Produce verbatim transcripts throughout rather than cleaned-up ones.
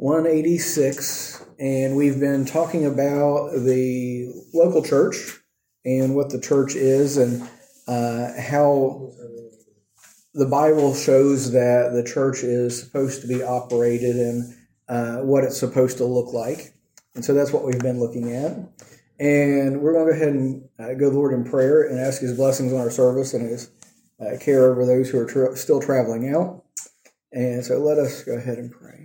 one eighty-six, and we've been talking about the local church and what the church is and uh, how the Bible shows that the church is supposed to be operated and uh, what it's supposed to look like. And so that's what we've been looking at. And we're going to go ahead and uh, go to the Lord in prayer and ask His blessings on our service and His uh, care over those who are tra- still traveling out. And so let us go ahead and pray.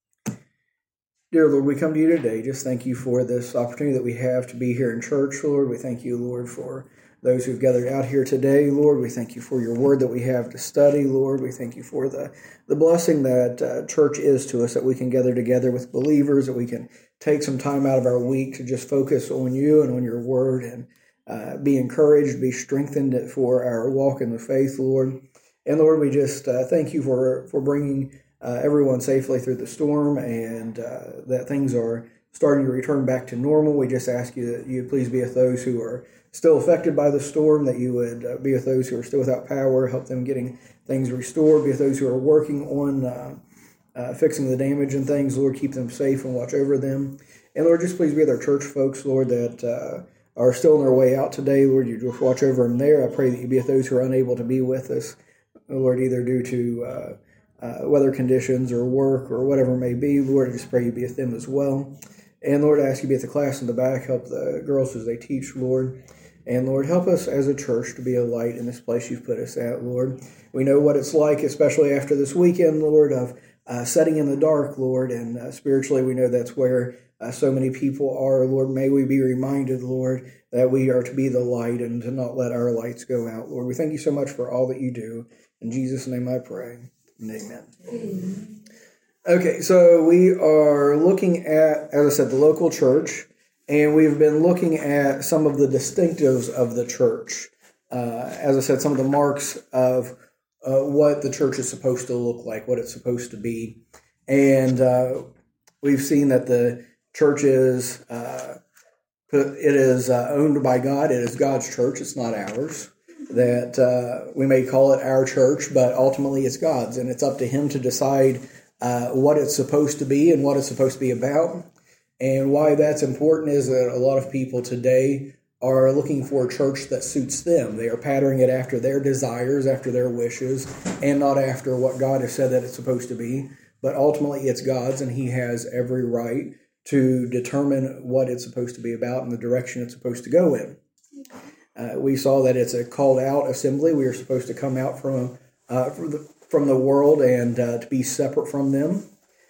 Dear Lord, we come to you today. Just thank you for this opportunity that we have to be here in church, Lord. We thank you, Lord, for those who've gathered out here today, Lord. We thank you for your word that we have to study, Lord. We thank you for the, the blessing that uh, church is to us, that we can gather together with believers, that we can take some time out of our week to just focus on you and on your word and uh, be encouraged, be strengthened for our walk in the faith, Lord. And Lord, we just uh, thank you for, for bringing uh, everyone safely through the storm and uh, that things are starting to return back to normal. We just ask you that you please be with those who are still affected by the storm, that you would uh, be with those who are still without power, help them getting things restored, be with those who are working on uh, uh, fixing the damage and things. Lord, keep them safe and watch over them. And Lord, just please be with our church folks, Lord, that uh, are still on their way out today. Lord, you just watch over them there. I pray that you be with those who are unable to be with us, Lord, either due to uh, uh, weather conditions or work or whatever it may be. Lord, I just pray you be with them as well. And Lord, I ask you to be at the class in the back, help the girls as they teach, Lord. And Lord, help us as a church to be a light in this place you've put us at, Lord. We know what it's like, especially after this weekend, Lord, of uh, setting in the dark, Lord. And uh, spiritually, we know that's where uh, so many people are, Lord. May we be reminded, Lord, that we are to be the light and to not let our lights go out, Lord. We thank you so much for all that you do. In Jesus' name I pray. Amen. Amen. Okay, so we are looking at, as I said, the local church. And we've been looking at some of the distinctives of the church. Uh, as I said, some of the marks of uh, what the church is supposed to look like, what it's supposed to be. And uh, we've seen that the church is, uh, it is uh, owned by God. It is God's church. It's not ours. That uh, we may call it our church, but ultimately it's God's. And it's up to Him to decide uh, what it's supposed to be and what it's supposed to be about. And why that's important is that a lot of people today are looking for a church that suits them. They are patterning it after their desires, after their wishes, and not after what God has said that it's supposed to be. But ultimately, it's God's, and He has every right to determine what it's supposed to be about and the direction it's supposed to go in. Uh, we saw that it's a called-out assembly. We are supposed to come out from, uh, from, the, from the world and uh, to be separate from them.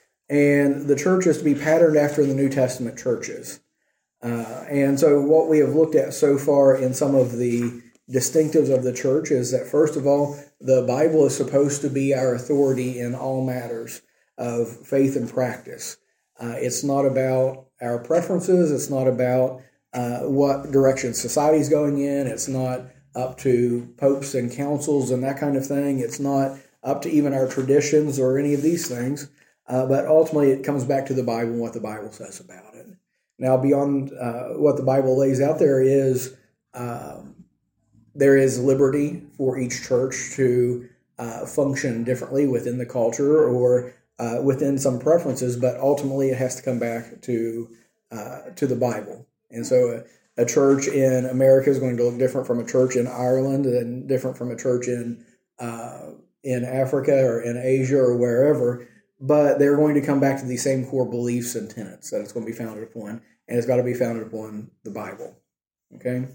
And the church is to be patterned after the New Testament churches. Uh, and so what we have looked at so far in some of the distinctives of the church is that, first of all, the Bible is supposed to be our authority in all matters of faith and practice. Uh, it's not about our preferences. It's not about uh, what direction society is going in. It's not up to popes and councils and that kind of thing. It's not up to even our traditions or any of these things. Uh, but ultimately, it comes back to the Bible and what the Bible says about it. Now, beyond uh, what the Bible lays out, there is um, there is liberty for each church to uh, function differently within the culture or uh, within some preferences. But ultimately, it has to come back to uh, to the Bible. And so, a, a church in America is going to look different from a church in Ireland and different from a church in uh, in Africa or in Asia or wherever. But they're going to come back to the same core beliefs and tenets that it's going to be founded upon, and it's got to be founded upon the Bible. Okay.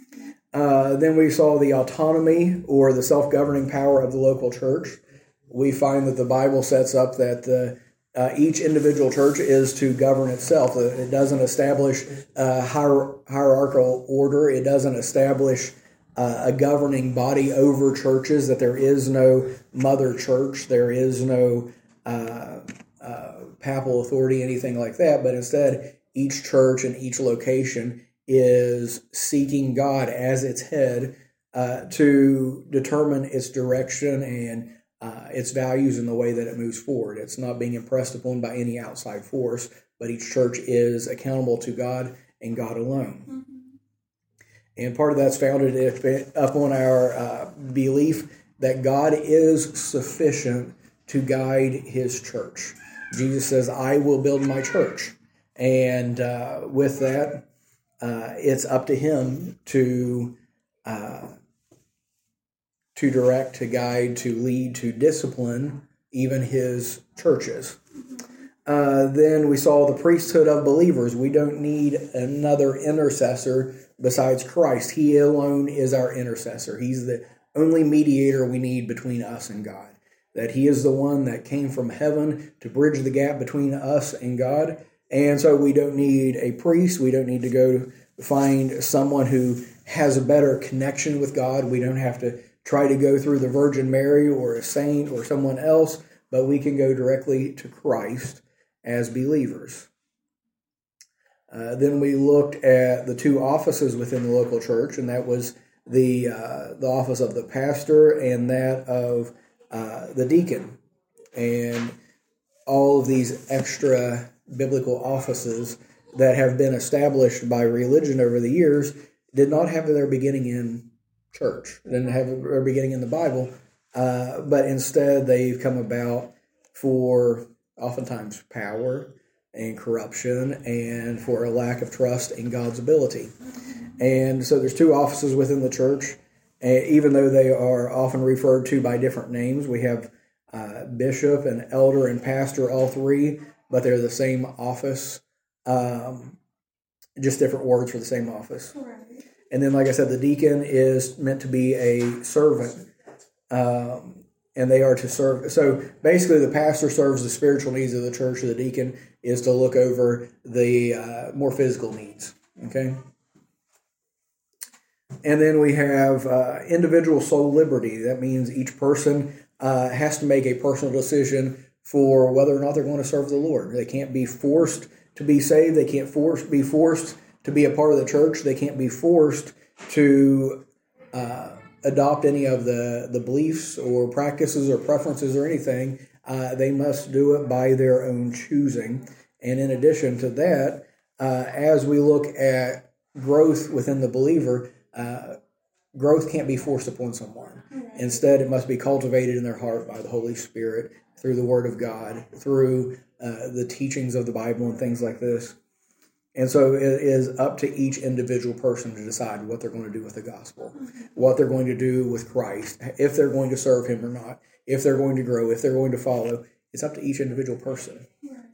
Uh, then we saw the autonomy or the self-governing power of the local church. We find that the Bible sets up that the uh, each individual church is to govern itself. It doesn't establish a hier- hierarchical order. It doesn't establish uh, a governing body over churches. That there is no mother church. There is no Uh, uh, papal authority, anything like that, but instead each church and each location is seeking God as its head uh, to determine its direction and uh, its values in the way that it moves forward. It's not being impressed upon by any outside force, but each church is accountable to God and God alone. Mm-hmm. And part of that's founded upon our uh, belief that God is sufficient to guide His church. Jesus says, I will build my church. And uh, with that, uh, it's up to him to uh, to direct, to guide, to lead, to discipline even his churches. Uh, then we saw the priesthood of believers. We don't need another intercessor besides Christ. He alone is our intercessor. He's the only mediator we need between us and God. That he is the one that came from heaven to bridge the gap between us and God. And so we don't need a priest. We don't need to go find someone who has a better connection with God. We don't have to try to go through the Virgin Mary or a saint or someone else, but we can go directly to Christ as believers. Uh, then we looked at the two offices within the local church, and that was the uh, the office of the pastor and that of uh, the deacon. And all of these extra biblical offices that have been established by religion over the years did not have their beginning in church, didn't have their beginning in the Bible, uh, but instead they've come about for oftentimes power and corruption and for a lack of trust in God's ability. And so there's two offices within the church, and even though they are often referred to by different names. We have uh, bishop and elder and pastor, all three, but they're the same office, um, just different words for the same office. Right. And then, like I said, the deacon is meant to be a servant, um, and they are to serve. So basically, the pastor serves the spiritual needs of the church. The deacon is to look over the uh, more physical needs. Okay. And then we have uh, individual soul liberty. That means each person uh, has to make a personal decision for whether or not they're going to serve the Lord. They can't be forced to be saved. They can't force be forced to be a part of the church. They can't be forced to uh, adopt any of the, the beliefs or practices or preferences or anything. Uh, they must do it by their own choosing. And in addition to that, uh, as we look at growth within the believer, uh, growth can't be forced upon someone. Instead, it must be cultivated in their heart by the Holy Spirit, through the Word of God, through uh, the teachings of the Bible and things like this. And so it is up to each individual person to decide what they're going to do with the gospel, what they're going to do with Christ, if they're going to serve him or not, if they're going to grow, if they're going to follow. It's up to each individual person.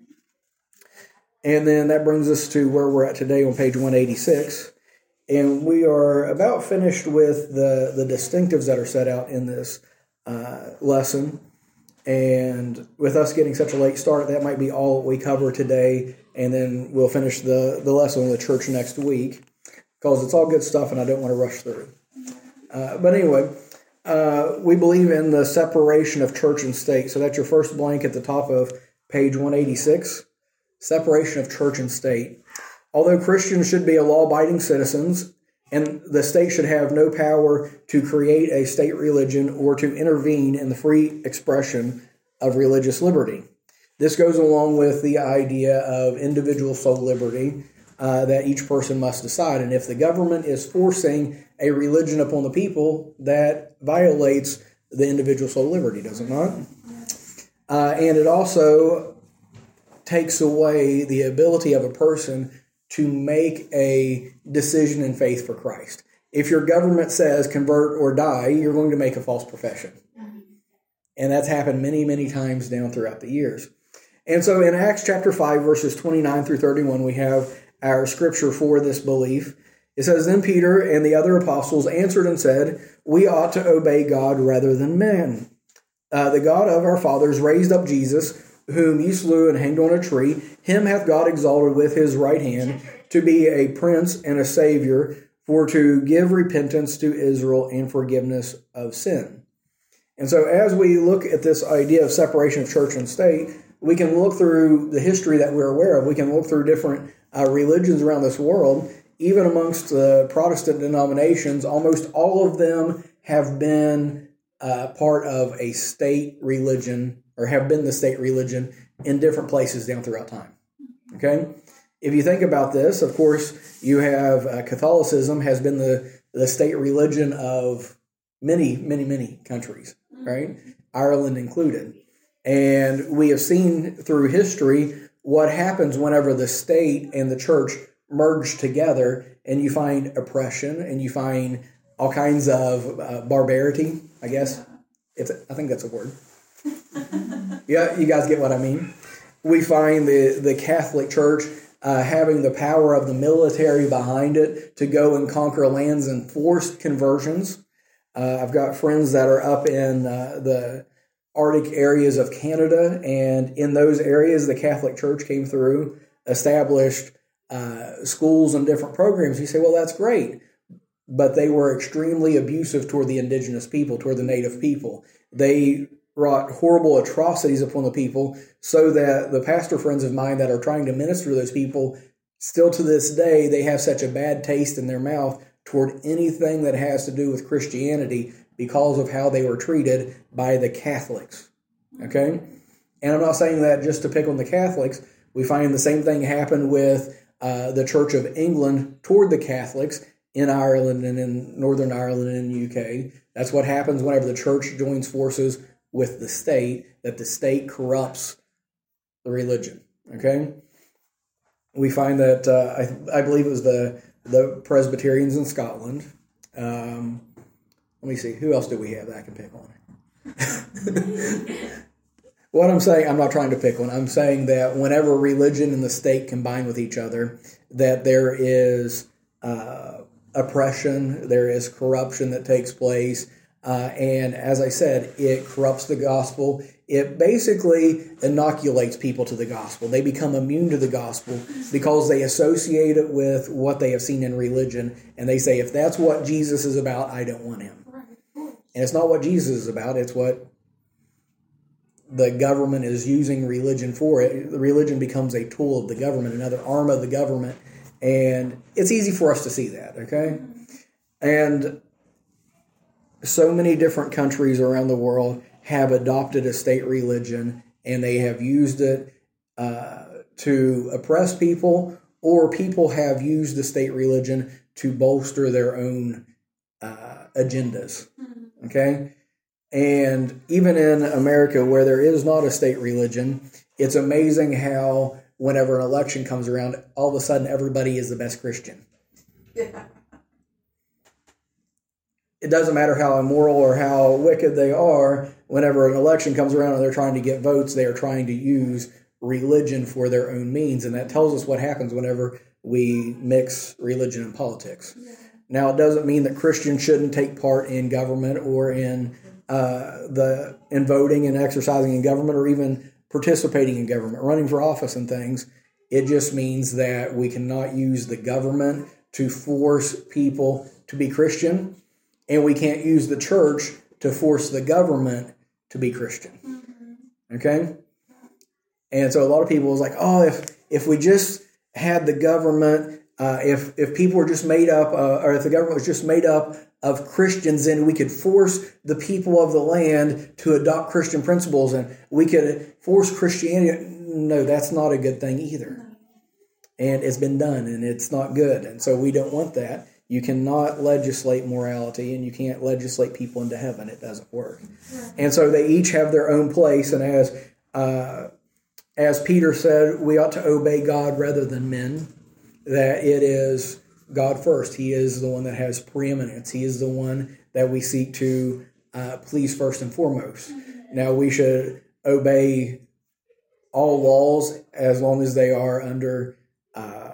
And then that brings us to where we're at today on page one eighty-six. And we are about finished with the, the distinctives that are set out in this uh, lesson. And with us getting such a late start, that might be all we cover today. And then we'll finish the, the lesson on the church next week, because it's all good stuff and I don't want to rush through. Uh, but anyway, uh, we believe in the separation of church and state. So that's your first blank at the top of page one eighty-six, separation of church and state. Although Christians should be a law-abiding citizens, and the state should have no power to create a state religion or to intervene in the free expression of religious liberty. This goes along with the idea of individual soul liberty uh, that each person must decide. And if the government is forcing a religion upon the people, that violates the individual soul liberty, does it not? Uh, and it also takes away the ability of a person to make a decision in faith for Christ. If your government says convert or die, you're going to make a false profession. And that's happened many, many times down throughout the years. And so in Acts chapter five, verses twenty-nine through thirty-one, we have our scripture for this belief. It says, Then Peter and the other apostles answered and said, We ought to obey God rather than men. Uh, the God of our fathers raised up Jesus, whom ye slew and hanged on a tree. Him hath God exalted with his right hand to be a prince and a savior, for to give repentance to Israel and forgiveness of sin. And so as we look at this idea of separation of church and state, we can look through the history that we're aware of. We can look through different uh, religions around this world. Even amongst the Protestant denominations, almost all of them have been uh, part of a state religion, or have been the state religion in different places down throughout time. Okay? If you think about this, of course, you have uh, Catholicism has been the, the state religion of many, many, many countries, right? Ireland included. And we have seen through history what happens whenever the state and the church merge together, and you find oppression and you find all kinds of uh, barbarity, I guess. It's, I think that's a word. Yeah, you guys get what I mean. We find the, the Catholic Church uh, having the power of the military behind it to go and conquer lands and force conversions. Uh, I've got friends that are up in uh, the Arctic areas of Canada, and in those areas, the Catholic Church came through, established uh, schools and different programs. You say, well, that's great. But they were extremely abusive toward the indigenous people, toward the native people. They wrought horrible atrocities upon the people, so that the pastor friends of mine that are trying to minister to those people, still to this day, they have such a bad taste in their mouth toward anything that has to do with Christianity because of how they were treated by the Catholics. Okay? And I'm not saying that just to pick on the Catholics. We find the same thing happen with uh, the Church of England toward the Catholics in Ireland and in Northern Ireland and in the U K. That's what happens whenever the church joins forces with the state, that the state corrupts the religion. Okay? We find that, uh, I, I believe it was the, the Presbyterians in Scotland. Um, let me see, who else do we have that I can pick on? What I'm saying, I'm not trying to pick one. I'm saying that whenever religion and the state combine with each other, that there is uh, oppression, there is corruption that takes place. Uh, and as I said, it corrupts the gospel. It basically inoculates people to the gospel. They become immune to the gospel because they associate it with what they have seen in religion. And they say, if that's what Jesus is about, I don't want him. And it's not what Jesus is about. It's what the government is using religion for. It. The religion becomes a tool of the government, another arm of the government. And it's easy for us to see that, okay? And so many different countries around the world have adopted a state religion, and they have used it uh, to oppress people, or people have used the state religion to bolster their own uh, agendas, okay? And even in America, where there is not a state religion, it's amazing how whenever an election comes around, all of a sudden everybody is the best Christian. Yeah. It doesn't matter how immoral or how wicked they are. Whenever an election comes around and they're trying to get votes, they are trying to use religion for their own means. And that tells us what happens whenever we mix religion and politics. Yeah. Now, it doesn't mean that Christians shouldn't take part in government or in uh, the in voting and exercising in government, or even participating in government, running for office and things. It just means that we cannot use the government to force people to be Christian. And we can't use the church to force the government to be Christian. Mm-hmm. Okay? And so a lot of people is like, oh, if if we just had the government, uh, if if people were just made up, uh, or if the government was just made up of Christians, then we could force the people of the land to adopt Christian principles, and we could force Christianity. No, that's not a good thing either. And it's been done, and it's not good. And so we don't want that. You cannot legislate morality, and you can't legislate people into heaven. It doesn't work. Right. And so they each have their own place. And as uh, as Peter said, we ought to obey God rather than men, that it is God first. He is the one that has preeminence. He is the one that we seek to uh, please first and foremost. Mm-hmm. Now, we should obey all laws as long as they are under uh,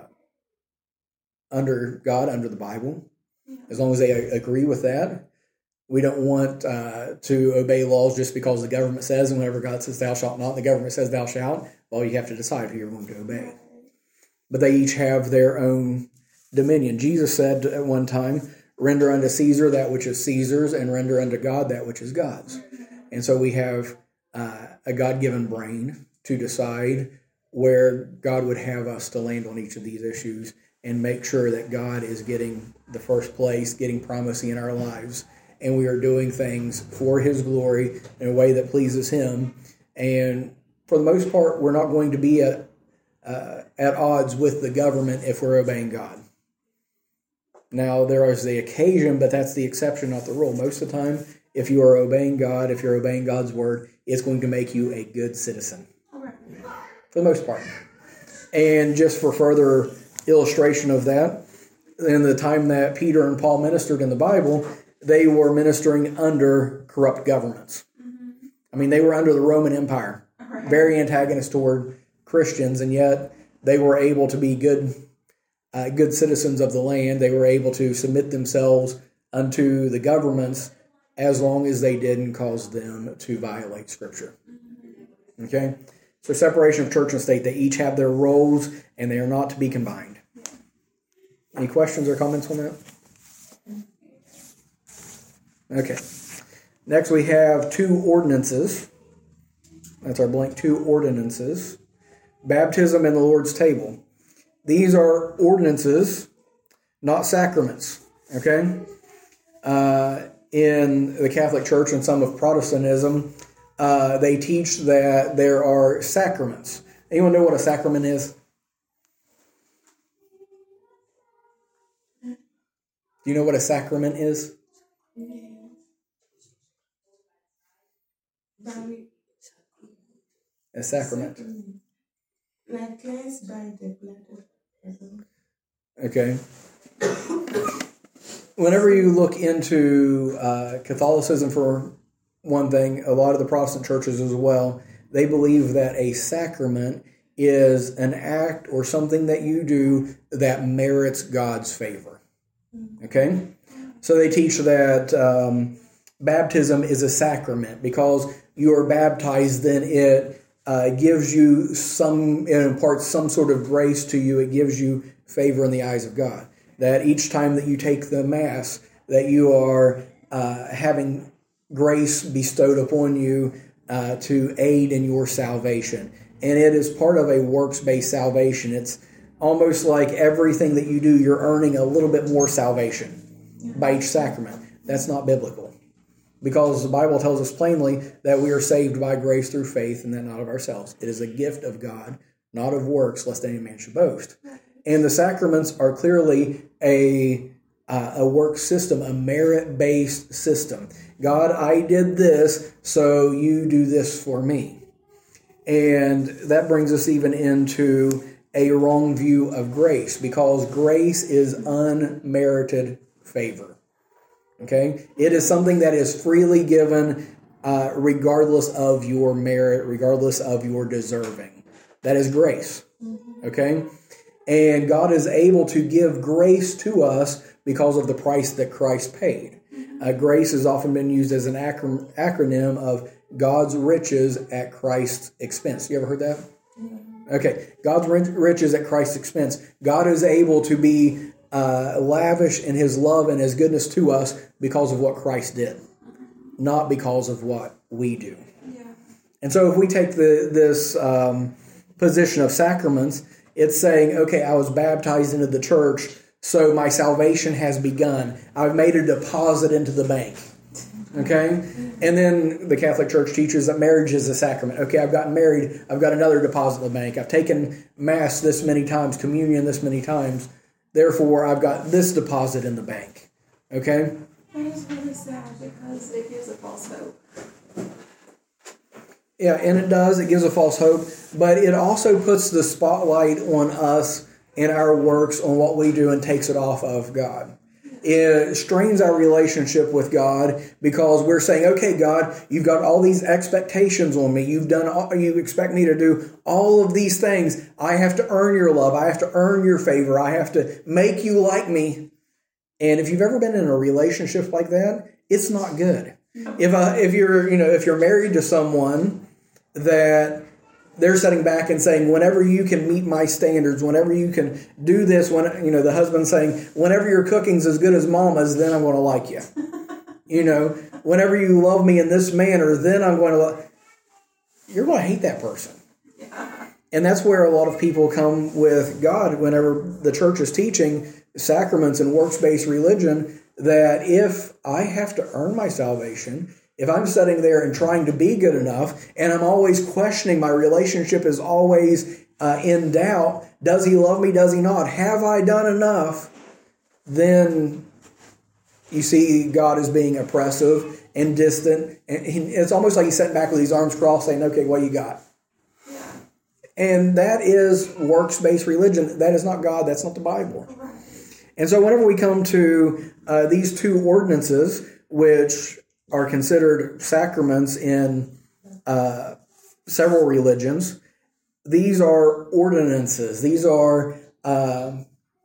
under God, under the Bible, as long as they agree with that. We don't want uh, to obey laws just because the government says, and whenever God says thou shalt not, the government says thou shalt. Well, you have to decide who you're going to obey. But they each have their own dominion. Jesus said at one time, render unto Caesar that which is Caesar's, and render unto God that which is God's. And so we have uh, a God-given brain to decide where God would have us to land on each of these issues, and make sure that God is getting the first place, getting primacy in our lives, and we are doing things for His glory in a way that pleases Him. And for the most part, we're not going to be at, uh, at odds with the government if we're obeying God. Now, there is the occasion, but that's the exception, not the rule. Most of the time, if you are obeying God, if you're obeying God's word, it's going to make you a good citizen. For the most part. And just for further illustration of that, in the time that Peter and Paul ministered in the Bible, they were ministering under corrupt governments. Mm-hmm. I mean, they were under the Roman Empire, right. Very antagonist toward Christians, and yet they were able to be good, uh, good citizens of the land. They were able to submit themselves unto the governments as long as they didn't cause them to violate Scripture. Okay? So separation of church and state, they each have their roles, and they are not to be combined. Any questions or comments on that? Okay. Next we have two ordinances. That's our blank, two ordinances. Baptism and the Lord's table. These are ordinances, not sacraments. Okay? Uh, in the Catholic Church and some of Protestantism, uh, they teach that there are sacraments. Anyone know what a sacrament is? Do you know what a sacrament is? A sacrament. Like cleansed by the blood of heaven. Okay. Whenever you look into uh, Catholicism, for one thing, a lot of the Protestant churches as well, they believe that a sacrament is an act or something that you do that merits God's favor. Okay? So they teach that um, baptism is a sacrament because you are baptized, then it uh, gives you some, it imparts some sort of grace to you. It gives you favor in the eyes of God. That each time that you take the Mass, that you are uh, having grace bestowed upon you uh, to aid in your salvation. And it is part of a works-based salvation. It's almost like everything that you do, you're earning a little bit more salvation by each sacrament. That's not biblical. Because the Bible tells us plainly that we are saved by grace through faith and that not of ourselves. It is a gift of God, not of works, lest any man should boast. And the sacraments are clearly a uh, a work system, a merit-based system. God, I did this, so you do this for me. And that brings us even into a wrong view of grace, because grace is unmerited favor. Okay? It is something that is freely given uh, regardless of your merit, regardless of your deserving. That is grace. Okay? And God is able to give grace to us because of the price that Christ paid. Uh, grace has often been used as an acron- acronym of God's riches at Christ's expense. You ever heard that? Okay. God's riches at Christ's expense. God is able to be uh, lavish in His love and His goodness to us because of what Christ did, not because of what we do. Yeah. And so if we take the, this um, position of sacraments, it's saying, okay, I was baptized into the church, so my salvation has begun. I've made a deposit into the bank. Okay? And then the Catholic Church teaches that marriage is a sacrament. Okay, I've gotten married. I've got another deposit in the bank. I've taken Mass this many times, communion this many times. Therefore, I've got this deposit in the bank. Okay? That is really sad because it gives a false hope. Yeah, and it does. It gives a false hope. But it also puts the spotlight on us and our works, on what we do, and takes it off of God. It strains our relationship with God because we're saying, okay, God, you've got all these expectations on me. You've done all, you expect me to do all of these things. I have to earn your love. I have to earn your favor. I have to make you like me. And if you've ever been in a relationship like that, it's not good. If uh, if you're you know if you're married to someone that they're sitting back and saying, whenever you can meet my standards, whenever you can do this, when you know the husband saying, whenever your cooking's as good as Mama's, then I'm going to like you. You know, whenever you love me in this manner, then I'm going to love. You're going to hate that person. Yeah. And that's where a lot of people come with God whenever the church is teaching sacraments and works-based religion, that if I have to earn my salvation, if I'm sitting there and trying to be good enough, and I'm always questioning, my relationship is always uh, in doubt, does he love me, does he not? Have I done enough? Then you see God as being oppressive, and distant. And he, it's almost like he's sitting back with his arms crossed saying, okay, what you got? Yeah. And that is works-based religion. That is not God. That's not the Bible. Right. And so whenever we come to uh, these two ordinances, which are considered sacraments in uh, several religions, these are ordinances. These are uh,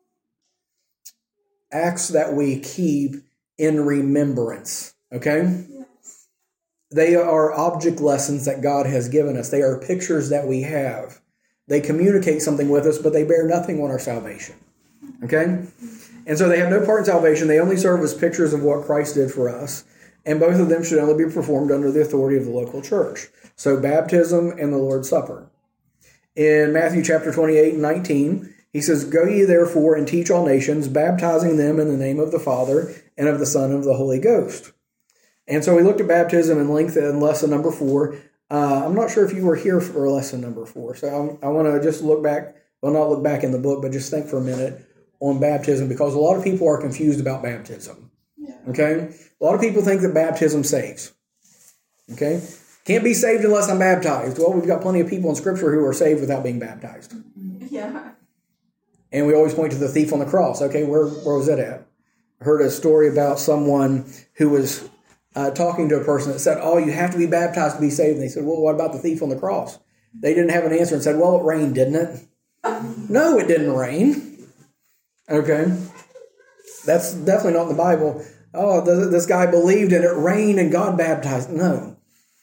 acts that we keep in remembrance. Okay? Yes. They are object lessons that God has given us. They are pictures that we have. They communicate something with us, but they bear nothing on our salvation. Okay? And so they have no part in salvation. They only serve as pictures of what Christ did for us. And both of them should only be performed under the authority of the local church. So baptism and the Lord's Supper. In Matthew chapter twenty-eight and nineteen, he says, "Go ye therefore and teach all nations, baptizing them in the name of the Father and of the Son and of the Holy Ghost." And so we looked at baptism in length in lesson number four. Uh, I'm not sure if you were here for lesson number four. So I'm, I want to just look back, well, not look back in the book, but just think for a minute on baptism, because a lot of people are confused about baptism. Yeah. Okay? A lot of people think that baptism saves. Okay? Can't be saved unless I'm baptized. Well, we've got plenty of people in Scripture who are saved without being baptized. Yeah. And we always point to the thief on the cross. Okay, where, where was that at? I heard a story about someone who was uh, talking to a person that said, oh, you have to be baptized to be saved. And they said, well, what about the thief on the cross? They didn't have an answer and said, well, it rained, didn't it? No, it didn't rain. Okay. That's definitely not in the Bible. Oh, this guy believed and it rained and God baptized. No.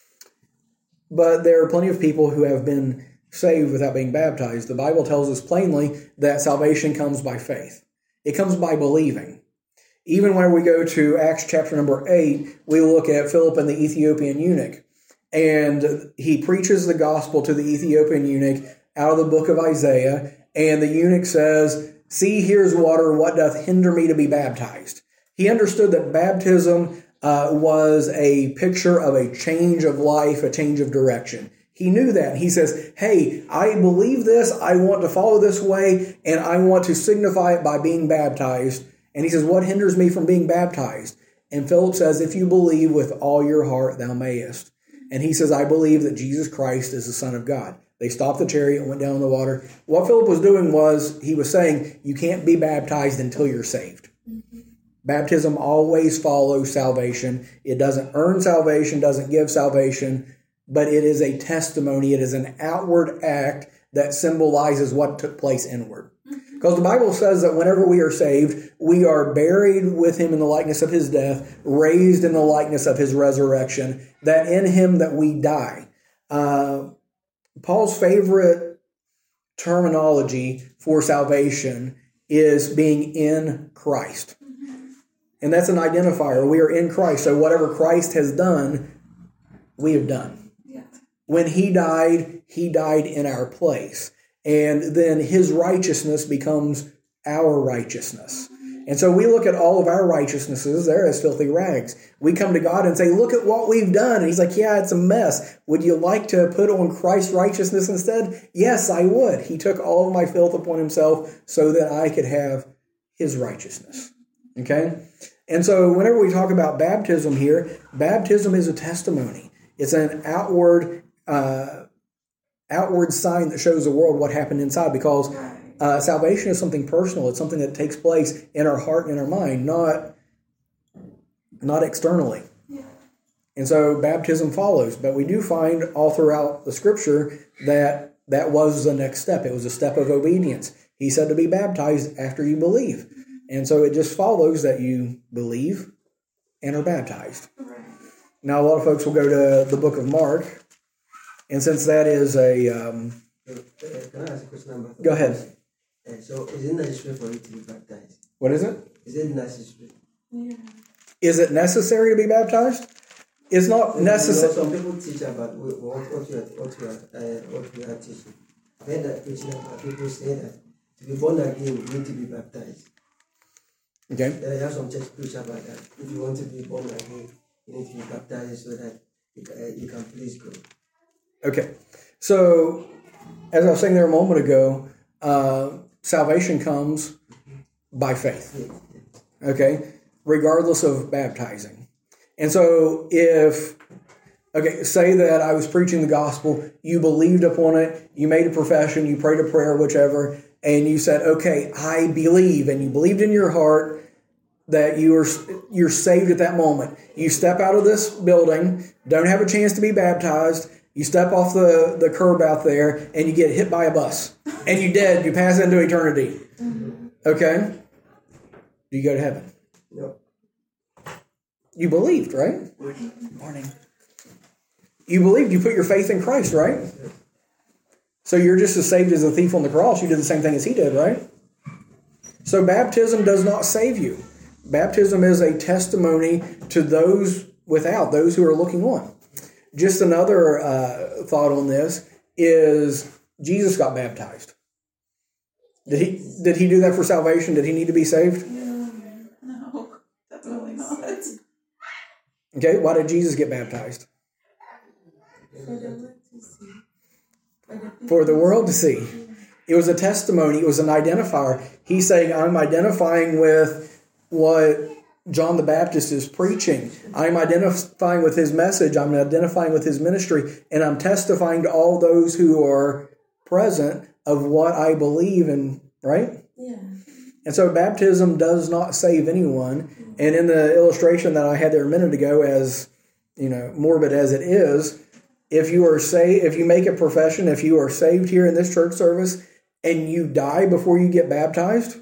But there are plenty of people who have been saved without being baptized. The Bible tells us plainly that salvation comes by faith. It comes by believing. Even when we go to Acts chapter number eight, we look at Philip and the Ethiopian eunuch. And he preaches the gospel to the Ethiopian eunuch out of the book of Isaiah. And the eunuch says, see, here's water. What doth hinder me to be baptized? He understood that baptism uh, was a picture of a change of life, a change of direction. He knew that. He says, hey, I believe this. I want to follow this way, and I want to signify it by being baptized. And he says, what hinders me from being baptized? And Philip says, if you believe with all your heart, thou mayest. And he says, I believe that Jesus Christ is the Son of God. They stopped the chariot and went down in the water. What Philip was doing was, he was saying, you can't be baptized until you're saved. Mm-hmm. Baptism always follows salvation. It doesn't earn salvation, doesn't give salvation, but it is a testimony. It is an outward act that symbolizes what took place inward. Because the Bible says that whenever we are saved, we are buried with him in the likeness of his death, raised in the likeness of his resurrection, that in him that we die. Uh, Paul's favorite terminology for salvation is being in Christ. And that's an identifier. We are in Christ. So whatever Christ has done, we have done. Yeah. When he died, he died in our place. And then his righteousness becomes our righteousness. And so we look at all of our righteousnesses, they're as filthy rags. We come to God and say, look at what we've done. And he's like, yeah, it's a mess. Would you like to put on Christ's righteousness instead? Yes, I would. He took all of my filth upon himself so that I could have his righteousness. Okay? And so whenever we talk about baptism here, baptism is a testimony. It's an outward uh, outward sign that shows the world what happened inside, because uh, salvation is something personal. It's something that takes place in our heart and in our mind, not, not externally. Yeah. And so baptism follows. But we do find all throughout the Scripture that that was the next step. It was a step of obedience. He said to be baptized after you believe. And so it just follows that you believe and are baptized. Right. Now, a lot of folks will go to the book of Mark. And since that is a... Um, so, uh, can I ask a question about that? Go ahead. Uh, so is it necessary for you to be baptized? What is it? Is it necessary? Yeah. Is it necessary to be baptized? It's not necessary. You know, some people teach about what, what, you are, what, you are, uh, what we are teaching. I've heard that preaching about people say that to be born again, you need to be baptized. Okay. There are some church preach about that. If you want to be born again, you need to be baptized so that you can, uh, you can please God. Okay. So, as I was saying there a moment ago, uh, salvation comes by faith. Okay? Regardless of baptizing. And so if, okay, say that I was preaching the gospel, you believed upon it, you made a profession, you prayed a prayer, whichever, and you said, okay, I believe, and you believed in your heart that you are, you're saved at that moment. You step out of this building, don't have a chance to be baptized, you step off the, the curb out there, and you get hit by a bus. And you're dead, you pass into eternity. Okay? Do you go to heaven? No. You believed, right? Morning. You believed, you put your faith in Christ, right? So you're just as saved as the thief on the cross. You did the same thing as he did, right? So baptism does not save you. Baptism is a testimony to those without, those who are looking on. Just another uh, thought on this is Jesus got baptized. Did he did he do that for salvation? Did he need to be saved? No, definitely not. Okay, why did Jesus get baptized? For the world to see. For the people For the world to see. It was a testimony. It was an identifier. He's saying, I'm identifying with what John the Baptist is preaching. I'm identifying with his message. I'm identifying with his ministry. And I'm testifying to all those who are present of what I believe in, right? Yeah. And so baptism does not save anyone. And in the illustration that I had there a minute ago, as you know, morbid as it is, if you are saved, if you make a profession, if you are saved here in this church service and you die before you get baptized,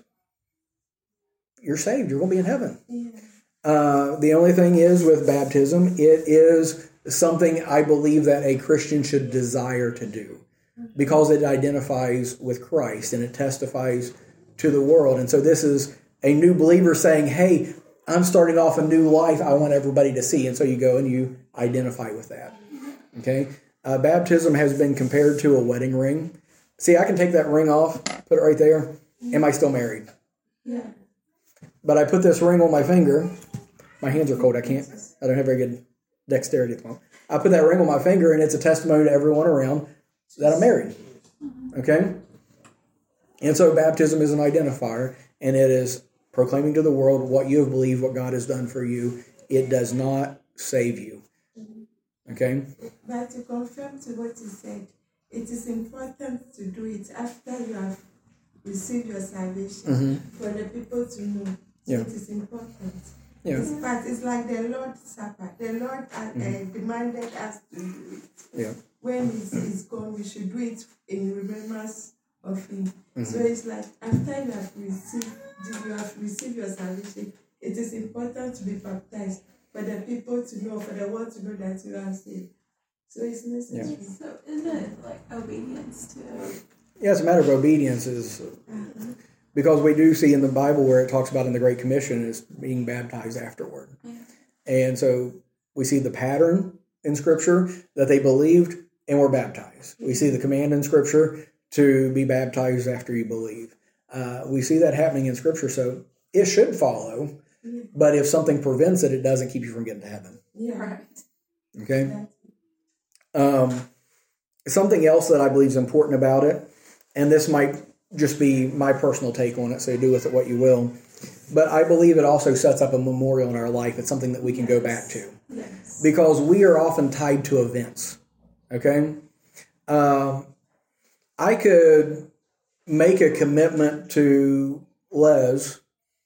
you're saved. You're going to be in heaven. Yeah. Uh, the only thing is with baptism, it is something I believe that a Christian should desire to do because it identifies with Christ and it testifies to the world. And so this is a new believer saying, hey, I'm starting off a new life I want everybody to see. And so you go and you identify with that. Okay? Uh, baptism has been compared to a wedding ring. See, I can take that ring off, put it right there. Am I still married? Yeah. But I put this ring on my finger. My hands are cold. I can't. I don't have very good dexterity at the moment. I put that ring on my finger, and it's a testimony to everyone around that I'm married. Okay? And so baptism is an identifier, and it is proclaiming to the world what you have believed, what God has done for you. It does not save you. Okay? But to confirm to what you said, it is important to do it after you have received your salvation Mm-hmm. for the people to know. Yeah. It is important. Yeah. It's, but it's like the Lord's Supper. The Lord uh, Mm-hmm. uh, demanded us to do it. Yeah. When it's, it's gone, we should do it in remembrance of Him. Mm-hmm. So it's like after you have received, you have received your salvation, it is important to be baptized for the people to know, for the world to know that you are saved. So it's necessary. Yeah. So is it like obedience to? Yeah, it's a matter of obedience, is because we do see in the Bible where it talks about in the Great Commission is being baptized afterward. Yeah. And so we see the pattern in Scripture that they believed and were baptized. We see the command in Scripture to be baptized after you believe. Uh, we see that happening in Scripture, so it should follow. Yeah. But if something prevents it, it doesn't keep you from getting to heaven. Yeah. Right. Okay? Um, something else that I believe is important about it, and this might just be my personal take on it, so do with it what you will, but I believe it also sets up a memorial in our life. It's something that we can go back to. Yes. Because we are often tied to events. Okay? Um, I could make a commitment to Les,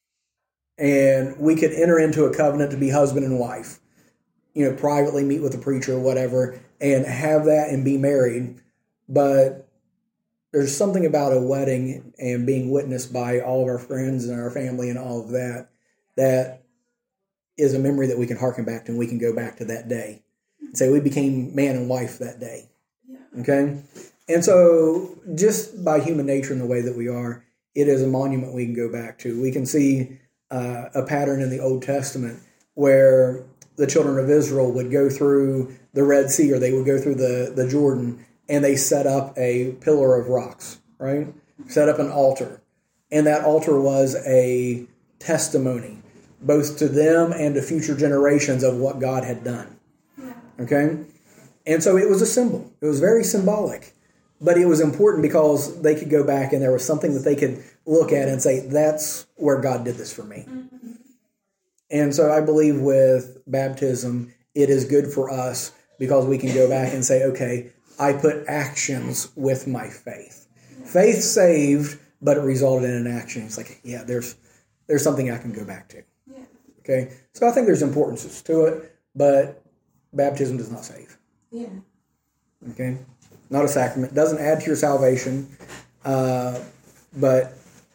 and we could enter into a covenant to be husband and wife. You know, privately meet with a preacher or whatever, and have that and be married. But there's something about a wedding and being witnessed by all of our friends and our family and all of that, that is a memory that we can harken back to, and we can go back to that day and say we became man and wife that day. Yeah. Okay? And so just by human nature and the way that we are, it is a monument we can go back to. We can see uh, a pattern in the Old Testament where the children of Israel would go through the Red Sea, or they would go through the, the Jordan, and they set up a pillar of rocks, right? Set up an altar. And that altar was a testimony, both to them and to future generations of what God had done. Yeah. Okay? And so it was a symbol. It was very symbolic. But it was important because they could go back and there was something that they could look at and say, that's where God did this for me. Mm-hmm. And so I believe with baptism, it is good for us because we can go back and say, okay, I put actions with my faith. Faith saved, but it resulted in an action. It's like, yeah, there's there's something I can go back to. Yeah. Okay, so I think there's importance to it, but baptism does not save. Yeah. Okay, not a sacrament. Doesn't add to your salvation, uh, but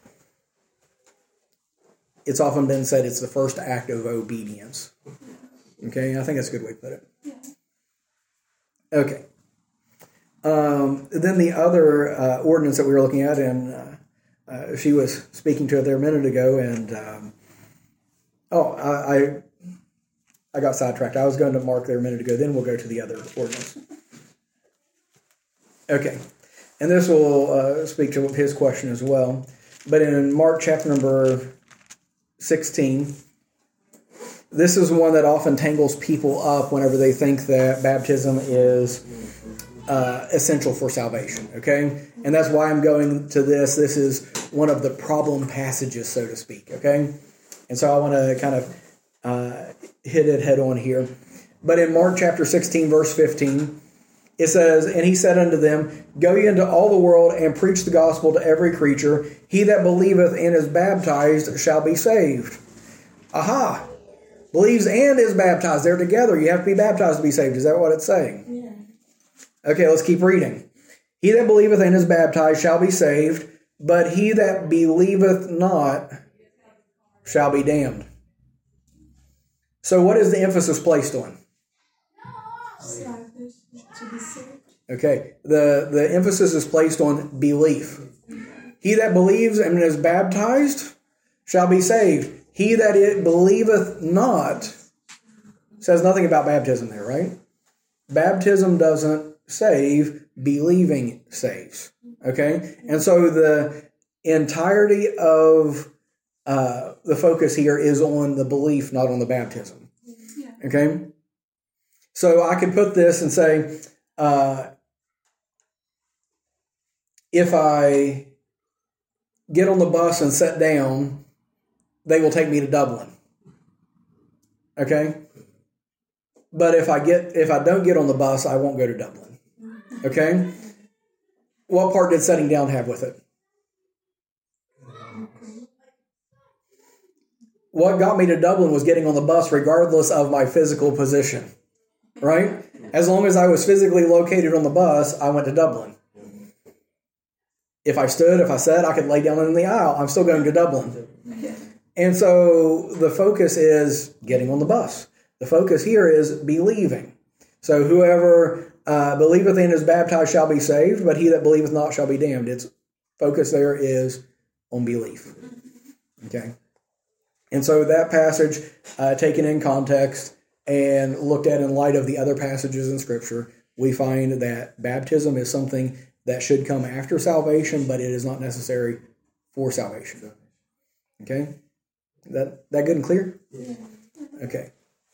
it's often been said it's the first act of obedience. Okay, I think that's a good way to put it. Yeah. Okay. Um, then the other uh, ordinance that we were looking at, and uh, uh, she was speaking to it there a minute ago, and um, oh, I, I I got sidetracked. I was going to Mark there a minute ago. Then we'll go to the other ordinance. Okay, and this will uh, speak to his question as well. But in Mark chapter number sixteen, this is one that often tangles people up whenever they think that baptism is uh, essential for salvation, okay? And that's why I'm going to this. This is one of the problem passages, so to speak, okay? And so I want to kind of uh, hit it head on here. But in Mark chapter sixteen, verse fifteen, it says, "And he said unto them, Go ye into all the world, and preach the gospel to every creature. He that believeth and is baptized shall be saved." Aha! Believes and is baptized. They're together. You have to be baptized to be saved. Is that what it's saying? Yeah. Okay, let's keep reading. "He that believeth and is baptized shall be saved, but he that believeth not shall be damned." So what is the emphasis placed on? Salvation to be saved. Okay, the, the emphasis is placed on belief. He that believes and is baptized shall be saved. He that it believeth not says nothing about baptism there, right? Baptism doesn't save, believing saves. Okay? And so the entirety of uh, the focus here is on the belief, not on the baptism. Yeah. Okay? So I could put this and say, uh, if I get on the bus and sit down, they will take me to Dublin. Okay? But if I get if I don't get on the bus, I won't go to Dublin. Okay? What part did sitting down have with it? What got me to Dublin was getting on the bus regardless of my physical position. Right? As long as I was physically located on the bus, I went to Dublin. If I stood, if I sat, I could lay down in the aisle. I'm still going to Dublin. Yeah. And so the focus is getting on the bus. The focus here is believing. So whoever uh, believeth and is baptized shall be saved, but he that believeth not shall be damned. Its focus there is on belief. Okay? And so that passage, uh, taken in context and looked at in light of the other passages in Scripture, we find that baptism is something that should come after salvation, but it is not necessary for salvation. Okay? That that good and clear? Yeah. Okay.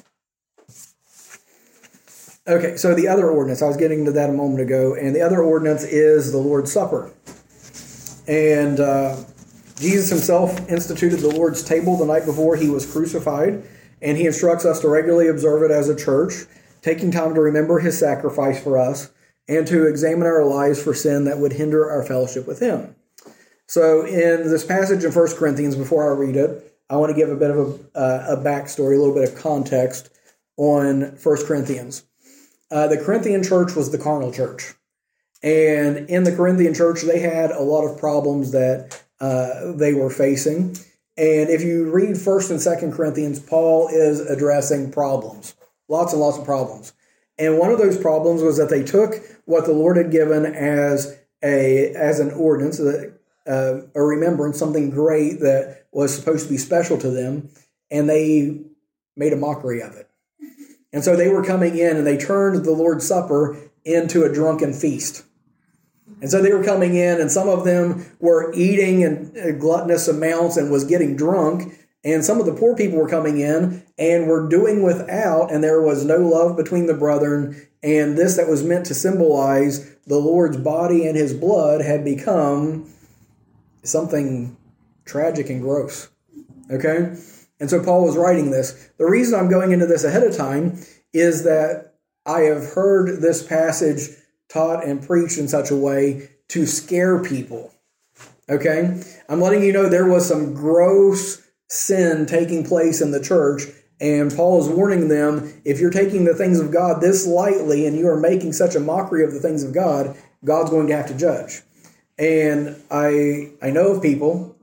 Okay, so the other ordinance, I was getting to that a moment ago, and the other ordinance is the Lord's Supper. And uh, Jesus himself instituted the Lord's table the night before he was crucified, and he instructs us to regularly observe it as a church, taking time to remember his sacrifice for us, and to examine our lives for sin that would hinder our fellowship with him. So in this passage in First Corinthians, before I read it, I want to give a bit of a, uh, a backstory, a little bit of context on First Corinthians. Uh, the Corinthian church was the carnal church. And in the Corinthian church, they had a lot of problems that uh, they were facing. And if you read First and Second Corinthians, Paul is addressing problems. Lots and lots of problems. And one of those problems was that they took what the Lord had given as a as an ordinance, a, a remembrance, something great that was supposed to be special to them, and they made a mockery of it. And so they were coming in and they turned the Lord's Supper into a drunken feast. And so they were coming in, and some of them were eating in gluttonous amounts and was getting drunk. And some of the poor people were coming in and were doing without, and there was no love between the brethren. And this that was meant to symbolize the Lord's body and his blood had become something tragic and gross. Okay? And so Paul was writing this. The reason I'm going into this ahead of time is that I have heard this passage taught and preached in such a way to scare people. Okay? I'm letting you know there was some gross sin taking place in the church, and Paul is warning them, if you're taking the things of God this lightly and you are making such a mockery of the things of God, God's going to have to judge. And I I know of people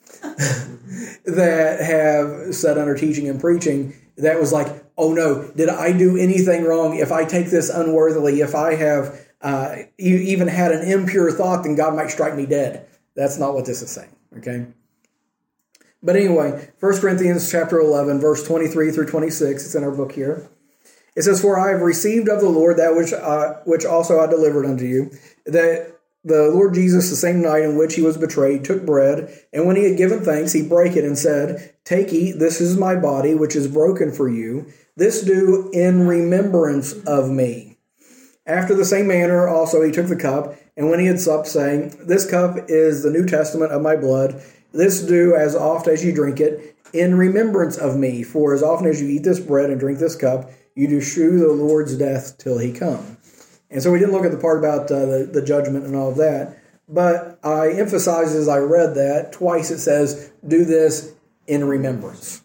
that have said under teaching and preaching that was like, oh no, did I do anything wrong? If I take this unworthily, if I have uh, even had an impure thought, then God might strike me dead. That's not what this is saying, okay? But anyway, First Corinthians chapter eleven, verse twenty-three through twenty-six, it's in our book here. It says, for I have received of the Lord that which uh, which also I delivered unto you, that the Lord Jesus, the same night in which he was betrayed, took bread, and when he had given thanks, he brake it and said, take, eat, this is my body, which is broken for you. This do in remembrance of me. After the same manner also he took the cup, and when he had supped, saying, this cup is the New Testament of my blood. This do as oft as you drink it in remembrance of me. For as often as you eat this bread and drink this cup, you do shew the Lord's death till he come. And so we didn't look at the part about uh, the, the judgment and all of that. But I emphasized as I read that, twice it says, do this in remembrance.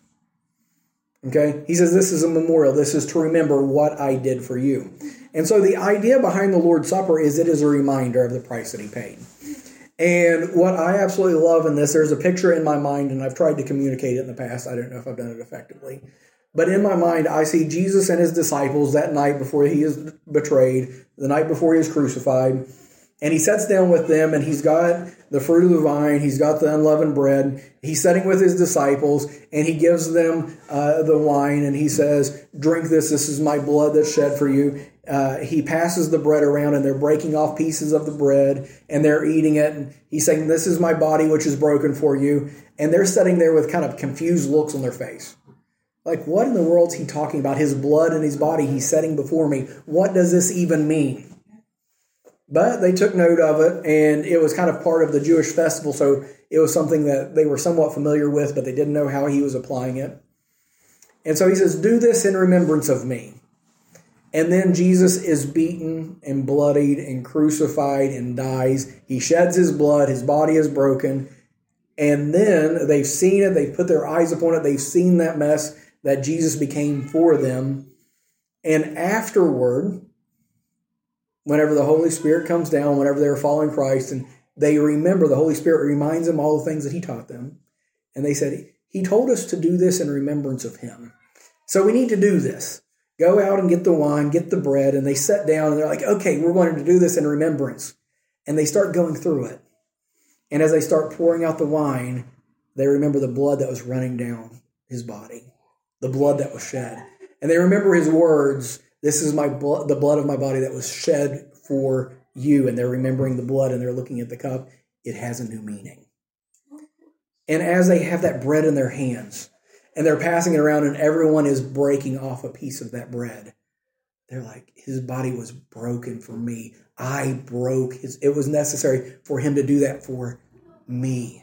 Okay? He says this is a memorial. This is to remember what I did for you. And so the idea behind the Lord's Supper is it is a reminder of the price that he paid. And what I absolutely love in this, there's a picture in my mind, and I've tried to communicate it in the past. I don't know if I've done it effectively. But in my mind, I see Jesus and his disciples that night before he is betrayed, the night before he is crucified, and he sits down with them, and he's got the fruit of the vine, he's got the unleavened bread, he's sitting with his disciples, and he gives them uh, the wine, and he says, drink this, this is my blood that's shed for you. Uh, he passes the bread around, and they're breaking off pieces of the bread, and they're eating it, and he's saying, this is my body which is broken for you, and they're sitting there with kind of confused looks on their face. Like, what in the world is he talking about? His blood and his body he's setting before me. What does this even mean? But they took note of it, and it was kind of part of the Jewish festival, so it was something that they were somewhat familiar with, but they didn't know how he was applying it. And so he says, do this in remembrance of me. And then Jesus is beaten and bloodied and crucified and dies. He sheds his blood, his body is broken, and then they've seen it, they've put their eyes upon it, they've seen that mess that Jesus became for them. And afterward, whenever the Holy Spirit comes down, whenever they're following Christ, and they remember, the Holy Spirit reminds them all the things that he taught them. And they said, he told us to do this in remembrance of him. So we need to do this. Go out and get the wine, get the bread. And they sat down and they're like, okay, we're going to do this in remembrance. And they start going through it. And as they start pouring out the wine, they remember the blood that was running down his body, the blood that was shed. And they remember his words, this is my blood, the blood of my body that was shed for you. And they're remembering the blood and they're looking at the cup. It has a new meaning. And as they have that bread in their hands and they're passing it around and everyone is breaking off a piece of that bread, they're like, his body was broken for me. I broke his, it was necessary for him to do that for me.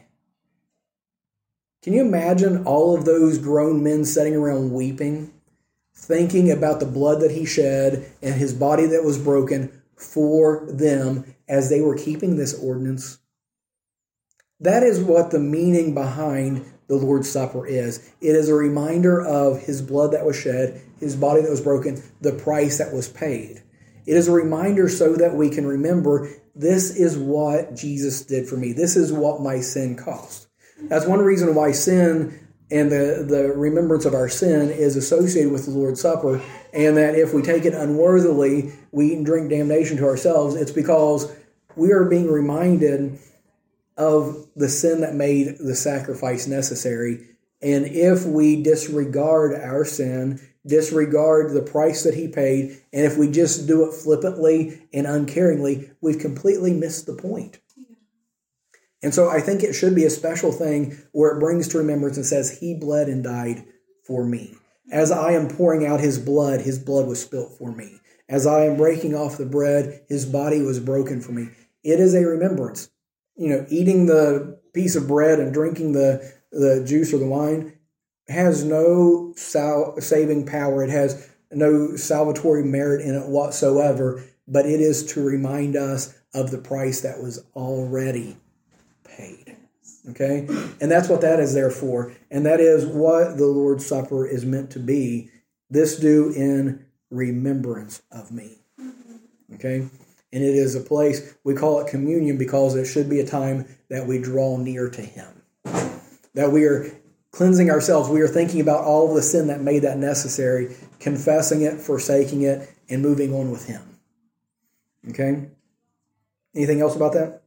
Can you imagine all of those grown men sitting around weeping, thinking about the blood that he shed and his body that was broken for them as they were keeping this ordinance? That is what the meaning behind the Lord's Supper is. It is a reminder of his blood that was shed, his body that was broken, the price that was paid. It is a reminder so that we can remember this is what Jesus did for me. This is what my sin cost. That's one reason why sin and the, the remembrance of our sin is associated with the Lord's Supper, and that if we take it unworthily, we eat and drink damnation to ourselves. It's because we are being reminded of the sin that made the sacrifice necessary. And if we disregard our sin, disregard the price that he paid, and if we just do it flippantly and uncaringly, we've completely missed the point. And so I think it should be a special thing where it brings to remembrance and says, he bled and died for me. As I am pouring out his blood, his blood was spilt for me. As I am breaking off the bread, his body was broken for me. It is a remembrance. You know, eating the piece of bread and drinking the, the juice or the wine, has no sal- saving power. It has no salvatory merit in it whatsoever, but it is to remind us of the price that was already paid. Okay? And that's what that is there for. And that is what the Lord's Supper is meant to be. This do in remembrance of me. Okay? And it is a place, we call it communion because it should be a time that we draw near to Him. That we are cleansing ourselves. We are thinking about all of the sin that made that necessary, confessing it, forsaking it, and moving on with Him. Okay? Anything else about that?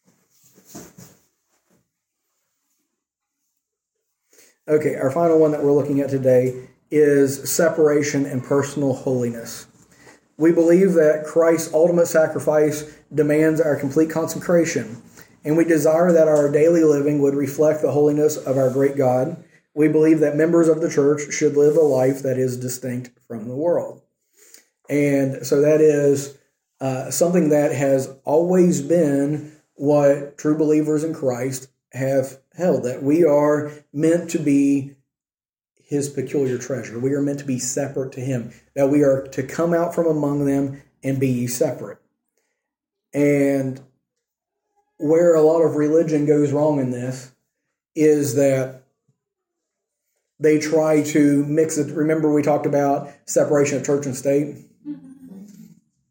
Okay, our final one that we're looking at today is separation and personal holiness. We believe that Christ's ultimate sacrifice demands our complete consecration, and we desire that our daily living would reflect the holiness of our great God. We believe that members of the church should live a life that is distinct from the world. And so that is uh, something that has always been what true believers in Christ have held, that we are meant to be His peculiar treasure. We are meant to be separate to Him, that we are to come out from among them and be ye separate. And where a lot of religion goes wrong in this is that they try to mix it. Remember we talked about separation of church and state? Mm-hmm.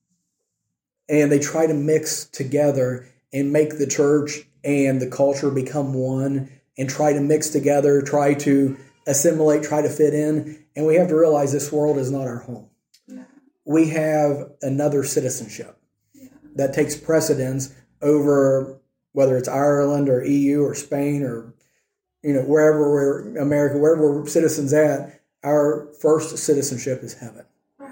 And they try to mix together and make the church and the culture become one and try to mix together, try to assimilate, try to fit in. And we have to realize this world is not our home. Yeah. We have another citizenship yeah. that takes precedence over whether it's Ireland or E U or Spain or, you know, wherever we're, America, wherever we're citizens at, our first citizenship is heaven. Right.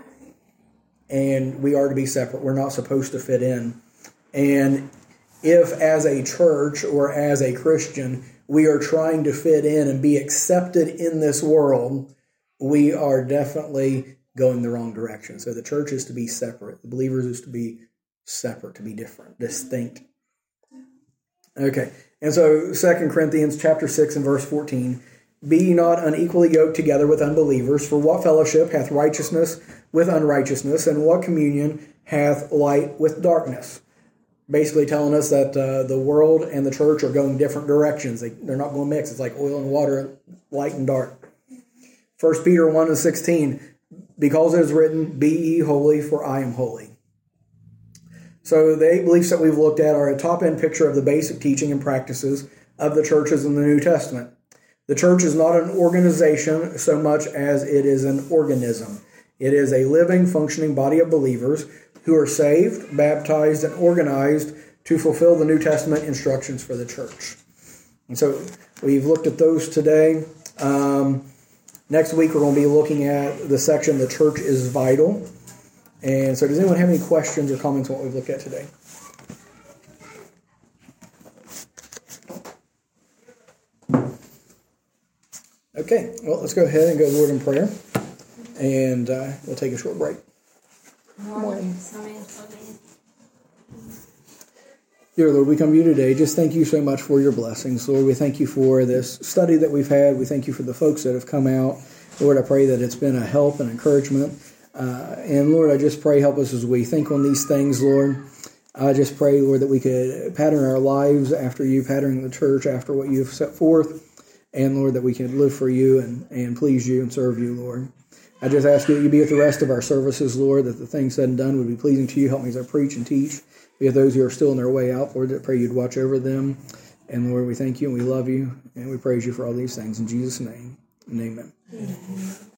And we are to be separate. We're not supposed to fit in. And if as a church or as a Christian, we are trying to fit in and be accepted in this world, we are definitely going the wrong direction. So the church is to be separate. The believers is to be separate, to be different, distinct. Okay, and so Second Corinthians chapter six and verse fourteen, be ye not unequally yoked together with unbelievers, for what fellowship hath righteousness with unrighteousness, and what communion hath light with darkness? Basically telling us that uh, the world and the church are going different directions. They, they're not going to mix. It's like oil and water, light and dark. First Peter one and sixteen, because it is written, be ye holy, for I am holy. So the eight beliefs that we've looked at are a top-end picture of the basic teaching and practices of the churches in the New Testament. The church is not an organization so much as it is an organism. It is a living, functioning body of believers who are saved, baptized, and organized to fulfill the New Testament instructions for the church. And so we've looked at those today. Um, next week we're going to be looking at the section, The Church is Vital. And so does anyone have any questions or comments on what we've looked at today? Okay, well, let's go ahead and go to the Lord in prayer. And uh, we'll take a short break. Morning. Dear Lord, we come to you today. Just thank you so much for your blessings. Lord, we thank you for this study that we've had. We thank you for the folks that have come out. Lord, I pray that it's been a help and encouragement. Uh, and Lord, I just pray, help us as we think on these things, Lord. I just pray, Lord, that we could pattern our lives after you, pattern the church after what you've set forth. And Lord, that we can live for you and, and please you and serve you, Lord. I just ask you that you be with the rest of our services, Lord, that the things said and done would be pleasing to you. Help me as I preach and teach. Be with those who are still on their way out, Lord, that pray you'd watch over them. And Lord, we thank you and we love you and we praise you for all these things. In Jesus' name, and amen. Amen.